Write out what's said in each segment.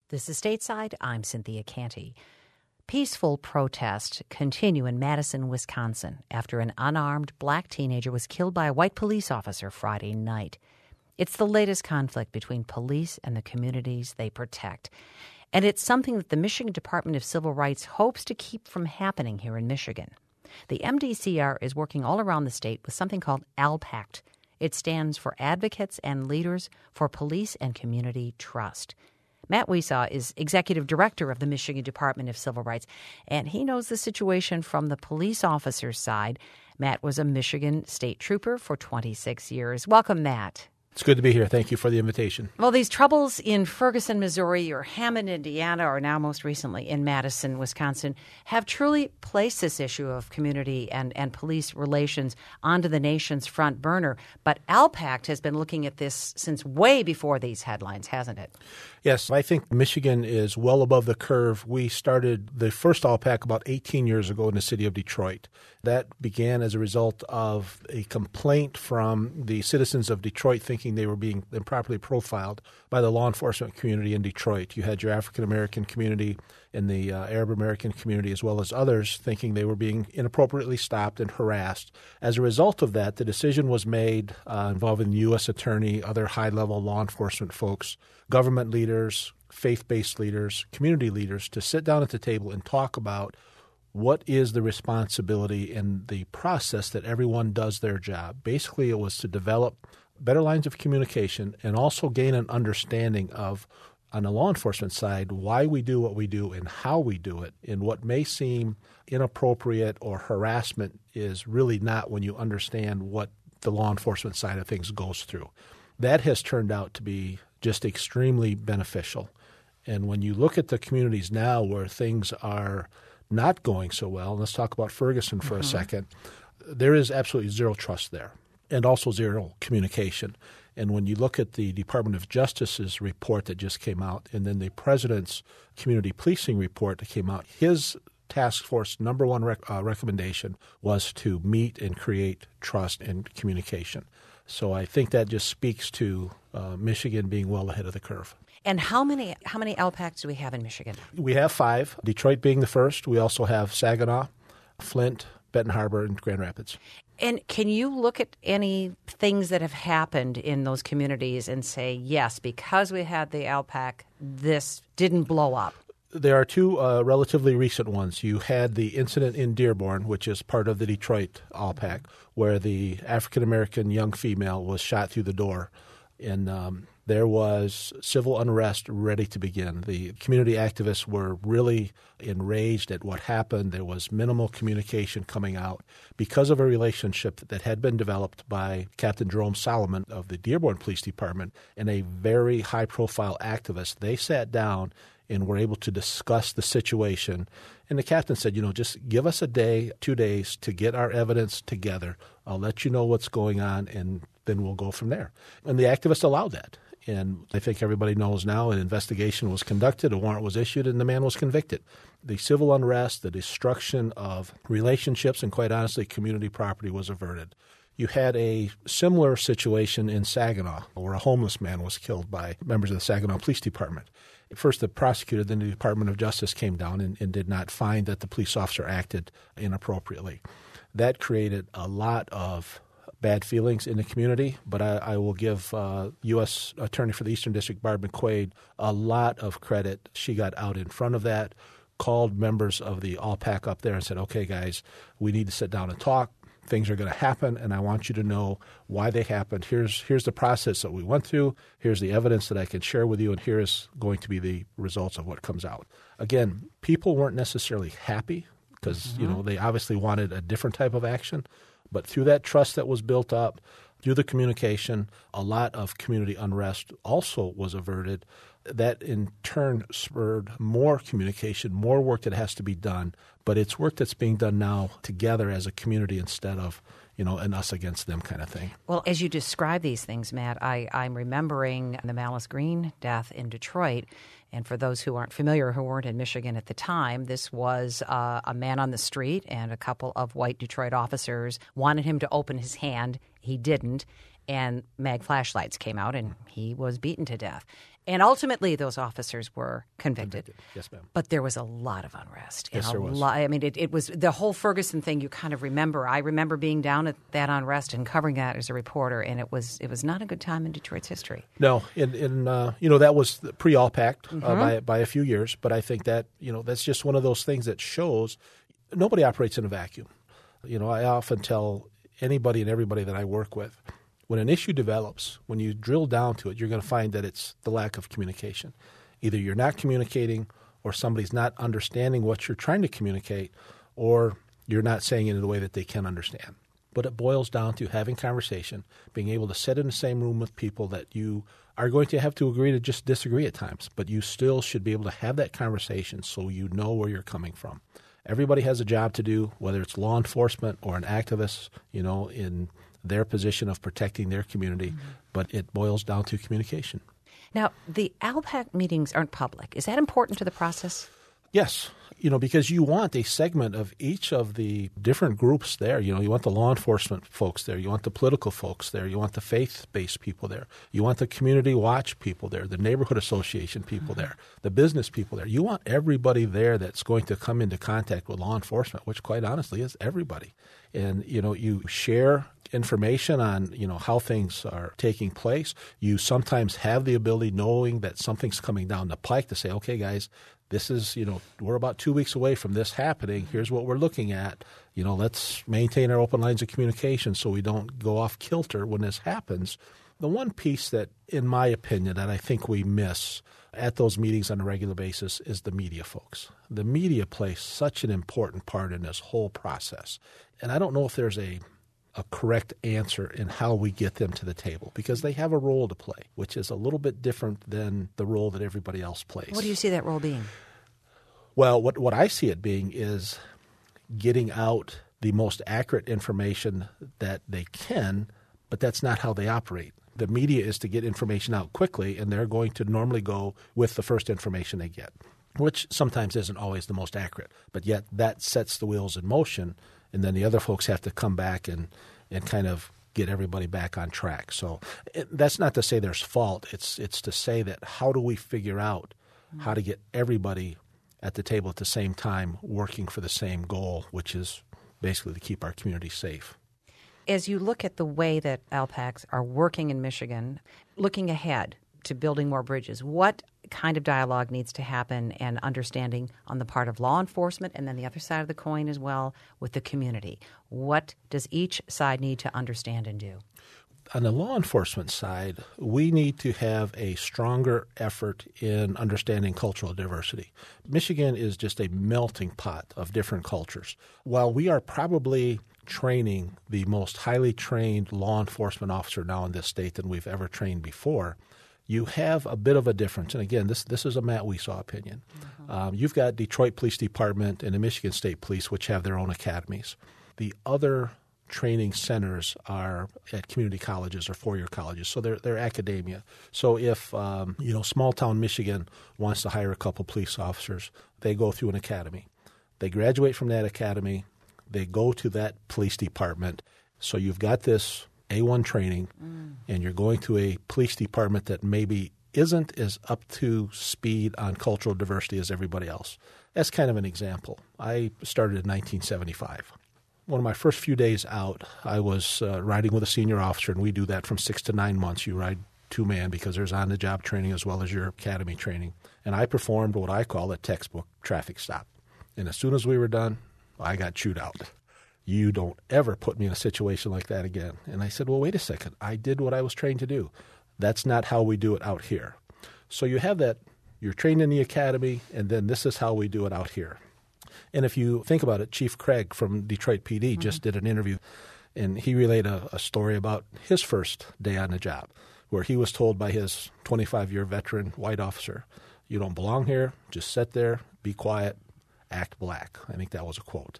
This is Stateside. I'm Cynthia Canty. Peaceful protests continue in Madison, Wisconsin, after an unarmed black teenager was killed by a white police officer Friday night. It's the latest conflict between police and the communities they protect. And it's something that the Michigan Department of Civil Rights hopes to keep from happening here in Michigan. The MDCR is working all around the state with something called ALPACT. It stands for Advocates and Leaders for Police and Community Trust. Matt Wiesaw is executive director of the Michigan Department of Civil Rights, and he knows the situation from the police officer's side. Matt was a Michigan state trooper for 26 years. Welcome, Matt. It's good to be here. Thank you for the invitation. Well, these troubles in Ferguson, Missouri, or Hammond, Indiana, or now most recently in Madison, Wisconsin, have truly placed this issue of community and police relations onto the nation's front burner. But ALPACT has been looking at this since way before these headlines, hasn't it? Yes, I think Michigan is well above the curve. We started the first ALPAC about 18 years ago in the city of Detroit. That began as a result of a complaint from the citizens of Detroit thinking they were being improperly profiled by the law enforcement community in Detroit. You had your African-American community and the Arab-American community as well as others thinking they were being inappropriately stopped and harassed. As a result of that, the decision was made involving the U.S. Attorney, other high-level law enforcement folks, government leaders, faith-based leaders, community leaders to sit down at the table and talk about what is the responsibility and the process that everyone does their job. Basically, it was to develop better lines of communication and also gain an understanding of, on the law enforcement side, why we do what we do and how we do it. And what may seem inappropriate or harassment is really not when you understand what the law enforcement side of things goes through. That has turned out to be just extremely beneficial. And when you look at the communities now where things are not going so well, let's talk about Ferguson for a second, there is absolutely zero trust there and also zero communication. And when you look at the Department of Justice's report that just came out and then the President's community policing report that came out, his task force number one recommendation was to meet and create trust and communication. So I think that just speaks to Michigan being well ahead of the curve. And how many ALPACs do we have in Michigan? We have 5, Detroit being the first. We also have Saginaw, Flint, Benton Harbor, and Grand Rapids. And can you look at any things that have happened in those communities and say, yes, because we had the ALPAC, this didn't blow up? There are 2 relatively recent ones. You had the incident in Dearborn, which is part of the Detroit ALPAC, where the African-American young female was shot through the door. And there was civil unrest ready to begin. The community activists were really enraged at what happened. There was minimal communication coming out because of a relationship that had been developed by Captain Jerome Solomon of the Dearborn Police Department and a very high-profile activist. They sat down and were able to discuss the situation. And the captain said, just give us a day, 2 days to get our evidence together. I'll let you know what's going on, and then we'll go from there. And the activists allowed that. And I think everybody knows now an investigation was conducted, a warrant was issued, and the man was convicted. The civil unrest, the destruction of relationships, and quite honestly, community property was averted. You had a similar situation in Saginaw where a homeless man was killed by members of the Saginaw Police Department. First, the prosecutor, then the Department of Justice came down and did not find that the police officer acted inappropriately. That created a lot of bad feelings in the community, but I will give U.S. Attorney for the Eastern District, Barb McQuaid, a lot of credit. She got out in front of that, called members of the ALPAC up there and said, okay, guys, we need to sit down and talk. Things are going to happen, and I want you to know why they happened. Here's the process that we went through. Here's the evidence that I can share with you, and here is going to be the results of what comes out. Again, people weren't necessarily happy because they obviously wanted a different type of action. But through that trust that was built up, through the communication, a lot of community unrest also was averted. That in turn spurred more communication, more work that has to be done. But it's work that's being done now together as a community instead of, an us against them kind of thing. Well, as you describe these things, Matt, I'm remembering the Malice Green death in Detroit. And for those who aren't familiar, who weren't in Michigan at the time, this was a man on the street, and a couple of white Detroit officers wanted him to open his hand. He didn't. And mag flashlights came out, and he was beaten to death. And ultimately, those officers were convicted. Yes, ma'am. But there was a lot of unrest. Yes, there was. I mean, it was the whole Ferguson thing you kind of remember. I remember being down at that unrest and covering that as a reporter, and it was not a good time in Detroit's history. No, that was pre-All-Pact by a few years, but I think that, that's just one of those things that shows nobody operates in a vacuum. I often tell anybody and everybody that I work with, when an issue develops, when you drill down to it, you're going to find that it's the lack of communication. Either you're not communicating, or somebody's not understanding what you're trying to communicate, or you're not saying it in a way that they can understand. But it boils down to having conversation, being able to sit in the same room with people that you are going to have to agree to just disagree at times, but you still should be able to have that conversation so you know where you're coming from. Everybody has a job to do, whether it's law enforcement or an activist, in their position of protecting their community, but it boils down to communication. Now, the ALPAC meetings aren't public. Is that important to the process? Yes, because you want a segment of each of the different groups there. You want the law enforcement folks there. You want the political folks there. You want the faith-based people there. You want the community watch people there, the neighborhood association people there, the business people there. You want everybody there that's going to come into contact with law enforcement, which quite honestly is everybody. And, you share information on, how things are taking place. You sometimes have the ability, knowing that something's coming down the pike, to say, okay, guys, this is, we're about 2 weeks away from this happening. Here's what we're looking at. Let's maintain our open lines of communication so we don't go off kilter when this happens. The one piece that, in my opinion, that I think we miss at those meetings on a regular basis is the media folks. The media plays such an important part in this whole process. And I don't know if there's a correct answer in how we get them to the table, because they have a role to play, which is a little bit different than the role that everybody else plays. What do you see that role being? Well, what I see it being is getting out the most accurate information that they can, but that's not how they operate. The media is to get information out quickly, and they're going to normally go with the first information they get, which sometimes isn't always the most accurate. But yet that sets the wheels in motion, and then the other folks have to come back and kind of get everybody back on track. So that's not to say there's fault. It's to say that how do we figure out how to get everybody at the table at the same time working for the same goal, which is basically to keep our community safe. As you look at the way that ALPACs are working in Michigan, looking ahead to building more bridges, what kind of dialogue needs to happen and understanding on the part of law enforcement, and then the other side of the coin as well with the community? What does each side need to understand and do? On the law enforcement side, we need to have a stronger effort in understanding cultural diversity. Michigan is just a melting pot of different cultures. While we are probably training the most highly trained law enforcement officer now in this state than we've ever trained before, you have a bit of a difference. And again, this is a Matt Weesaw opinion. You've got Detroit Police Department and the Michigan State Police, which have their own academies. The other training centers are at community colleges or four-year colleges, so they're academia. So if small-town Michigan wants to hire a couple police officers, they go through an academy. They graduate from that academy. They go to that police department. So you've got this A1 training, and you're going to a police department that maybe isn't as up to speed on cultural diversity as everybody else. That's kind of an example. I started in 1975. One of my first few days out, I was riding with a senior officer, and we do that from 6 to 9 months. You ride two-man because there's on-the-job training as well as your academy training. And I performed what I call a textbook traffic stop. And as soon as we were done, I got chewed out. You don't ever put me in a situation like that again. And I said, well, wait a second. I did what I was trained to do. That's not how we do it out here. So you have that. You're trained in the academy, and then this is how we do it out here. And if you think about it, Chief Craig from Detroit PD just did an interview, and he relayed a story about his first day on the job, where he was told by his 25-year veteran white officer, you don't belong here, just sit there, be quiet, act black. I think that was a quote.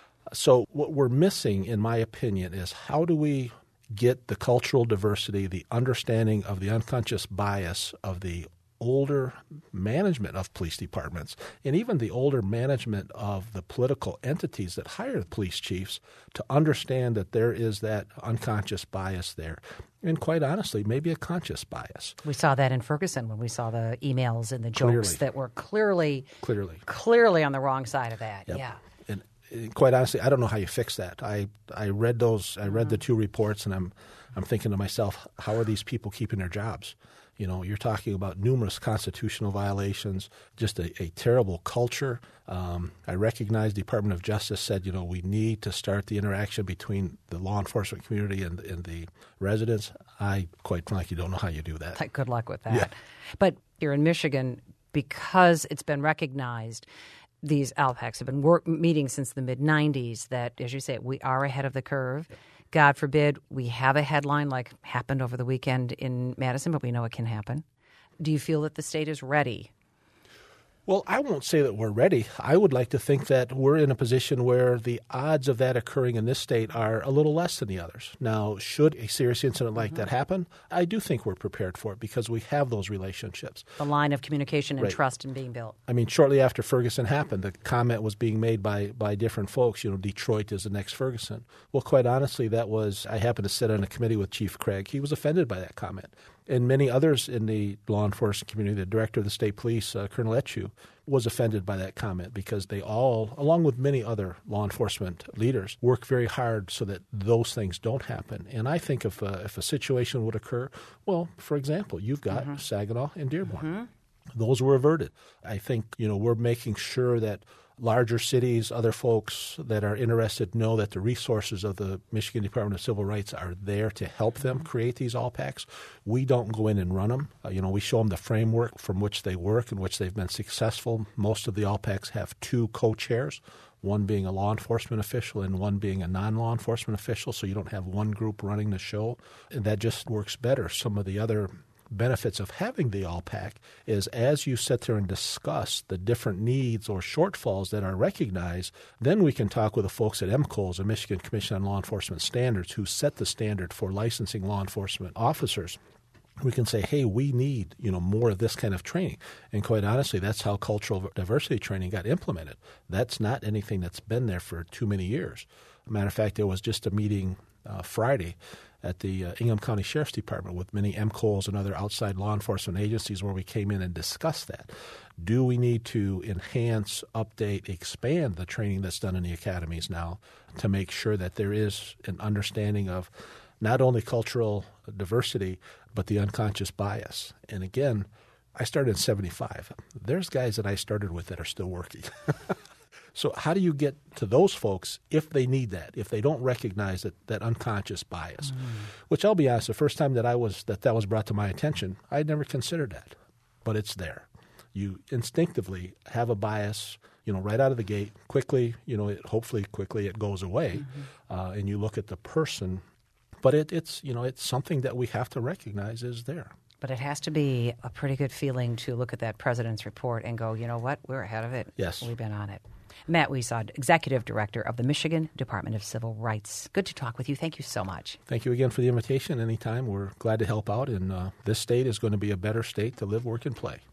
So what we're missing, in my opinion, is how do we get the cultural diversity, the understanding of the unconscious bias of the older management of police departments and even the older management of the political entities that hire the police chiefs to understand that there is that unconscious bias there. And quite honestly, maybe a conscious bias. We saw that in Ferguson when we saw the emails and the jokes that were clearly on the wrong side of that. Yep. Yeah. And quite honestly, I don't know how you fix that. I read those. I read the two reports, and I'm thinking to myself, how are these people keeping their jobs? You know, you're talking about numerous constitutional violations, just a terrible culture. I recognize the Department of Justice said, we need to start the interaction between the law enforcement community and the residents. I, quite frankly, don't know how you do that. Good luck with that. Yeah. But here in Michigan, because it's been recognized, these LPACs have been meeting since the mid-'90s that, as you say, we are ahead of the curve. God forbid we have a headline like happened over the weekend in Madison, but we know it can happen. Do you feel that the state is ready? Well, I won't say that we're ready. I would like to think that we're in a position where the odds of that occurring in this state are a little less than the others. Now, should a serious incident like that happen, I do think we're prepared for it because we have those relationships. The line of communication and trust in being built. I mean, shortly after Ferguson happened, the comment was being made by different folks, Detroit is the next Ferguson. Well, quite honestly, I happened to sit on a committee with Chief Craig. He was offended by that comment. And many others in the law enforcement community, the director of the state police, Colonel Etchew, was offended by that comment because they all, along with many other law enforcement leaders, work very hard so that those things don't happen. And I think if a situation would occur, well, for example, you've got Saginaw and Dearborn. Those were averted. I think, we're making sure that larger cities, other folks that are interested know that the resources of the Michigan Department of Civil Rights are there to help them create these ALPACs. We don't go in and run them. We show them the framework from which they work and which they've been successful. Most of the ALPACs have two co-chairs, one being a law enforcement official and one being a non-law enforcement official, so you don't have one group running the show. And that just works better. Some of the other benefits of having the ALPAC is as you sit there and discuss the different needs or shortfalls that are recognized, then we can talk with the folks at MCOLS, the Michigan Commission on Law Enforcement Standards, who set the standard for licensing law enforcement officers. We can say, hey, we need, more of this kind of training. And quite honestly, that's how cultural diversity training got implemented. That's not anything that's been there for too many years. Matter of fact, there was just a meeting Friday at the Ingham County Sheriff's Department with many MCOLs and other outside law enforcement agencies where we came in and discussed that. Do we need to enhance, update, expand the training that's done in the academies now to make sure that there is an understanding of not only cultural diversity, but the unconscious bias? And again, I started in 1975. There's guys that I started with that are still working. So how do you get to those folks if they need that, if they don't recognize that unconscious bias? Which I'll be honest, the first time that that was brought to my attention, I had never considered that, but it's there. You instinctivally have a bias, right out of the gate. Quickly, hopefully quickly it goes away, and you look at the person. But it's something that we have to recognize is there. But it has to be a pretty good feeling to look at that president's report and go, you know what, we're ahead of it. Yes. We've been on it. Matt Wiesod, Executive Director of the Michigan Department of Civil Rights. Good to talk with you. Thank you so much. Thank you again for the invitation. Anytime. We're glad to help out. And this state is going to be a better state to live, work, and play.